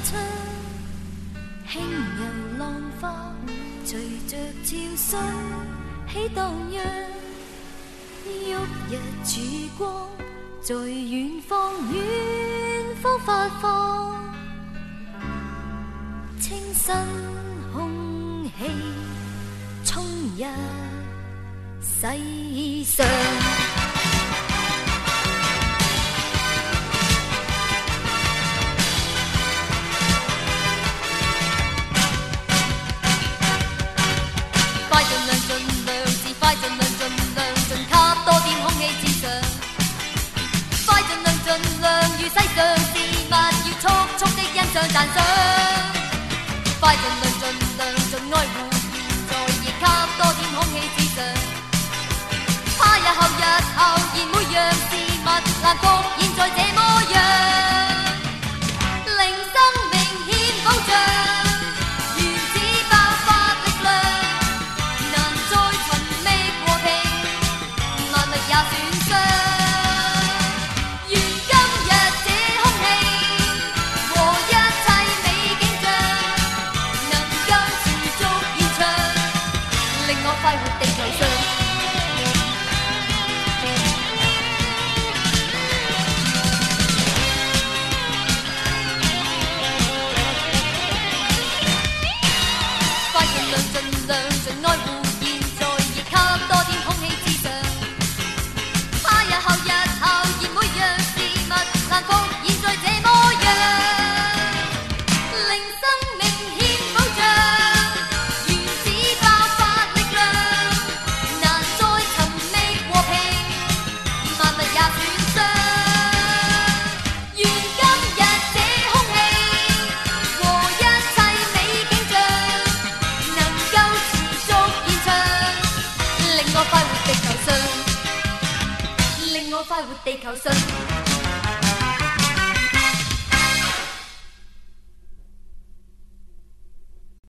窗，輕柔浪花隨着潮水起蕩漾，旭日曙光在遠方發放，清新空氣衝入世上。快盡量盡量是快盡量盡量盡給多點空氣至上，快盡量盡量與世上事物要速速的欣賞讚賞，快盡量盡量盡愛護現在亦給多點空氣至上，怕日後然每樣事物難復現在這麼樣，令生命欠保障。快活地球上，快盡量盡量盡愛護現在，亦給多點空氣至上，怕日後然每樣事物難復現在這麼樣，令生命欠保障。快活地球上。